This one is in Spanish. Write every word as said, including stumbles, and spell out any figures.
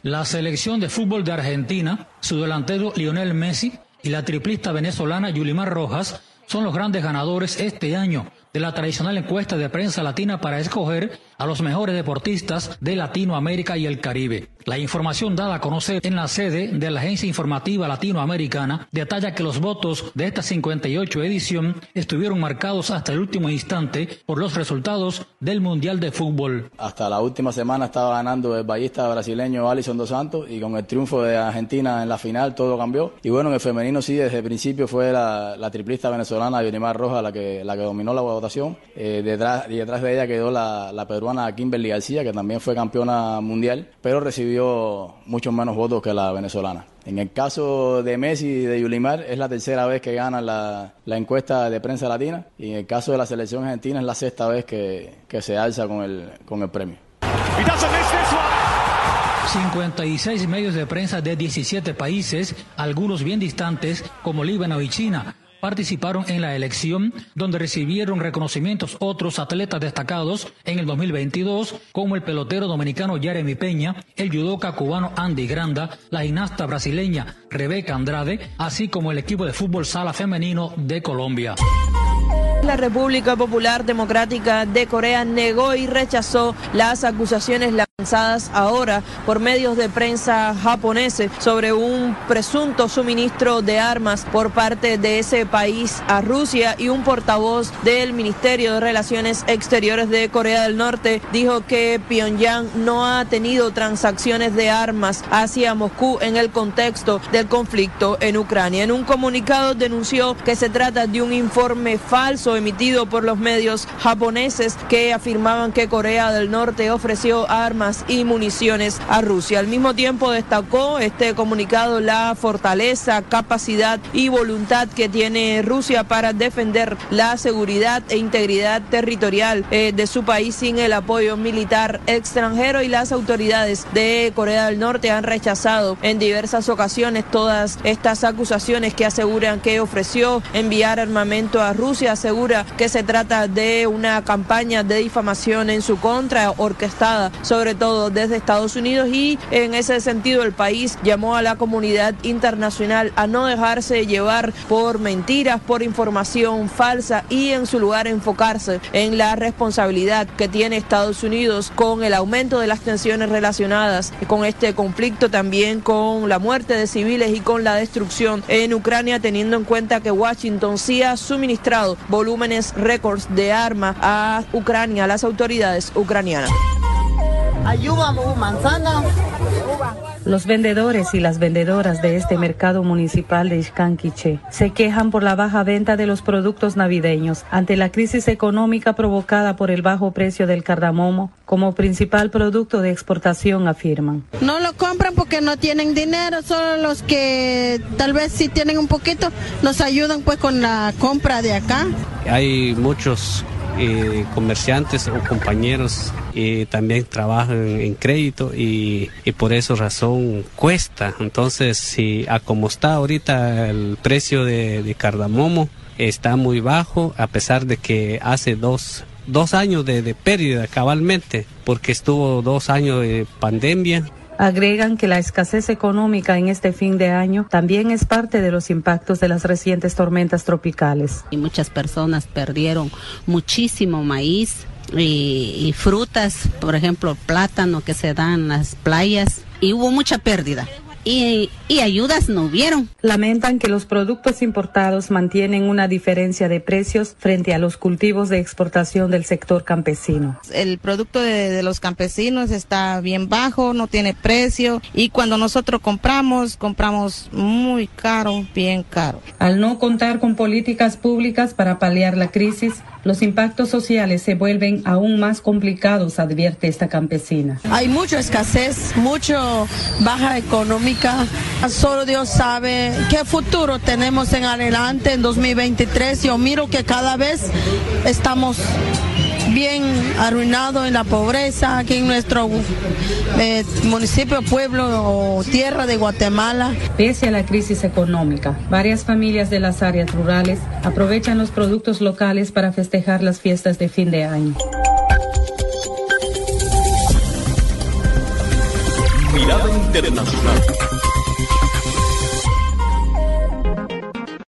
La selección de fútbol de Argentina, su delantero Lionel Messi y la triplista venezolana Yulimar Rojas son los grandes ganadores este año de la tradicional encuesta de prensa latina para escoger a los mejores deportistas de Latinoamérica y el Caribe. La información dada a conocer en la sede de la Agencia Informativa Latinoamericana detalla que los votos de esta cincuenta y ocho edición estuvieron marcados hasta el último instante por los resultados del Mundial de Fútbol. Hasta la última semana estaba ganando el ballista brasileño Alisson dos Santos y con el triunfo de Argentina en la final todo cambió. Y bueno, en el femenino sí, desde el principio fue la, la triplista venezolana Yulimar Rojas la que, la que dominó la votación. Eh, detrás, y detrás de ella quedó la, la peruana Kimberly García, que también fue campeona mundial, pero recibió muchos menos votos que la venezolana. En el caso de Messi y de Yulimar es la tercera vez que ganan la, la encuesta de prensa latina, y en el caso de la selección argentina es la sexta vez que, que se alza con el, con el premio. cincuenta y seis medios de prensa de diecisiete países, algunos bien distantes como Líbano y China, participaron en la elección, donde recibieron reconocimientos otros atletas destacados en el dos mil veintidós, como el pelotero dominicano Jeremy Peña, el judoka cubano Andy Granda, la gimnasta brasileña Rebeca Andrade, así como el equipo de fútbol sala femenino de Colombia. La República Popular Democrática de Corea negó y rechazó las acusaciones lanzadas ahora por medios de prensa japoneses sobre un presunto suministro de armas por parte de ese país a Rusia, y un portavoz del Ministerio de Relaciones Exteriores de Corea del Norte dijo que Pyongyang no ha tenido transacciones de armas hacia Moscú en el contexto del conflicto en Ucrania. En un comunicado denunció que se trata de un informe falso emitido por los medios japoneses que afirmaban que Corea del Norte ofreció armas y municiones a Rusia. Al mismo tiempo destacó este comunicado la fortaleza, capacidad y voluntad que tiene Rusia para defender la seguridad e integridad territorial eh, de su país sin el apoyo militar extranjero, y las autoridades de Corea del Norte han rechazado en diversas ocasiones todas estas acusaciones que aseguran que ofreció enviar armamento a Rusia. Asegura que se trata de una campaña de difamación en su contra, orquestada sobre todo desde Estados Unidos, y en ese sentido el país llamó a la comunidad internacional a no dejarse llevar por mentiras, por información falsa, y en su lugar enfocarse en la responsabilidad que tiene Estados Unidos con el aumento de las tensiones relacionadas con este conflicto, también con la muerte de civiles y con la destrucción en Ucrania, teniendo en cuenta que Washington sí ha suministrado volúmenes récords de armas a Ucrania, a las autoridades ucranianas. Ayuda, manzana. Los vendedores y las vendedoras de este mercado municipal de Ixcanquiché se quejan por la baja venta de los productos navideños ante la crisis económica provocada por el bajo precio del cardamomo como principal producto de exportación, afirman. No lo compran porque no tienen dinero, solo los que tal vez sí tienen un poquito nos ayudan pues con la compra de acá. Hay muchos eh, comerciantes o compañeros y también trabajan en crédito y, y por esa razón cuesta. Entonces, si a como está ahorita el precio de, de cardamomo está muy bajo, a pesar de que hace dos, dos años de, de pérdida cabalmente, porque estuvo dos años de pandemia. Agregan que la escasez económica en este fin de año también es parte de los impactos de las recientes tormentas tropicales. Y muchas personas perdieron muchísimo maíz y, y frutas, por ejemplo, plátano que se dan en las playas, y hubo mucha pérdida. Y, y ayudas no hubieron. Lamentan que los productos importados mantienen una diferencia de precios frente a los cultivos de exportación del sector campesino. El producto de, de los campesinos está bien bajo, no tiene precio, y cuando nosotros compramos, compramos muy caro, bien caro. Al no contar con políticas públicas para paliar la crisis, los impactos sociales se vuelven aún más complicados, advierte esta campesina. Hay mucha escasez, mucho baja económica. Solo Dios sabe qué futuro tenemos en adelante en dos mil veintitrés. Yo miro que cada vez estamos bien arruinados en la pobreza aquí en nuestro eh, municipio, pueblo o tierra de Guatemala. Pese a la crisis económica, varias familias de las áreas rurales aprovechan los productos locales para festejar las fiestas de fin de año. Mirada Internacional.